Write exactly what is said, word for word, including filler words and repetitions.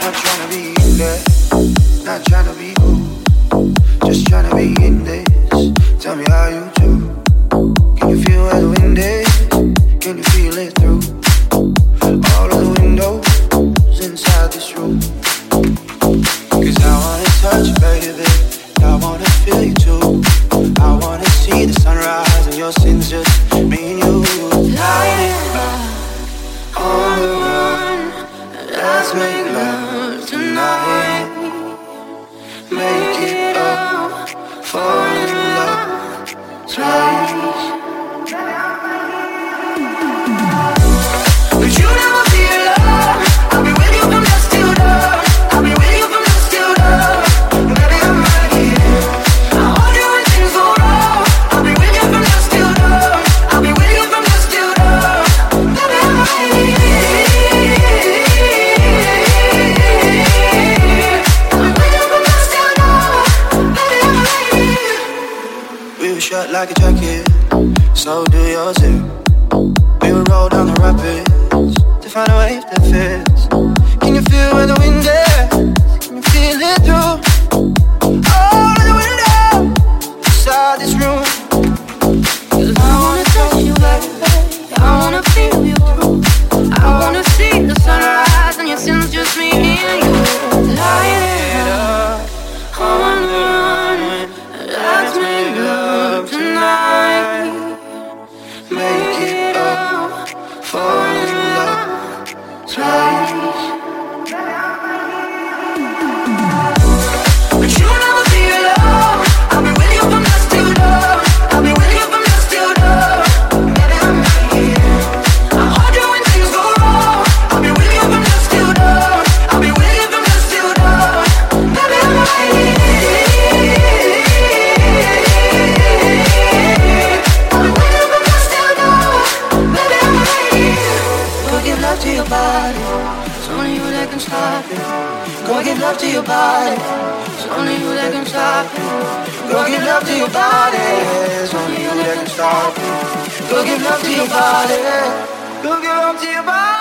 Not trying to be in there, not trying to be cool, just trying to be in this. Tell me how you do. Can you feel where the wind is? Can you feel it through all of the windows inside this room? Cause I wanna touch you, baby, I wanna feel you too. I wanna see the sunrise and your sins, just me and you. Light it up on the run, let's make love tonight. Make it up, fall in love twice. But you never feel love. I'll be with you from dusk till dawn. I'll be with you from dusk till dawn. Baby, I'm right here. I'll hold you when things go wrong. I'll be with you from dusk till dawn. I'll be with you from dusk till dawn. Baby, I'm right here. I'm with you from dusk till dawn. Baby, I'm right here. We were shut like a jacket, so do yours too. We would roll down the rapids to find a wave that fits. Can you feel where the wind is? Can you feel it through all of the windows inside this room? Cause I wanna touch you, baby, I wanna feel you too. I wanna see the sunrise and your sins, just me and you. Light it up on the run, let's make love tonight. Make it up, fall in love twice. But you never feel alone. I'll be with you from dusk till dawn. I'll be with you from dusk till dawn. Baby, I'm right here. I'll hold you when things go wrong. I'll be with you from dusk till dawn. I'll be with you from dusk till dawn. Baby, I'm right here. To your body, it's only you that can stop it. Go get love to your body, it's only you that can stop it. Go get love to your body, it's only you that can stop it. Go get love to your body, go get love to your body.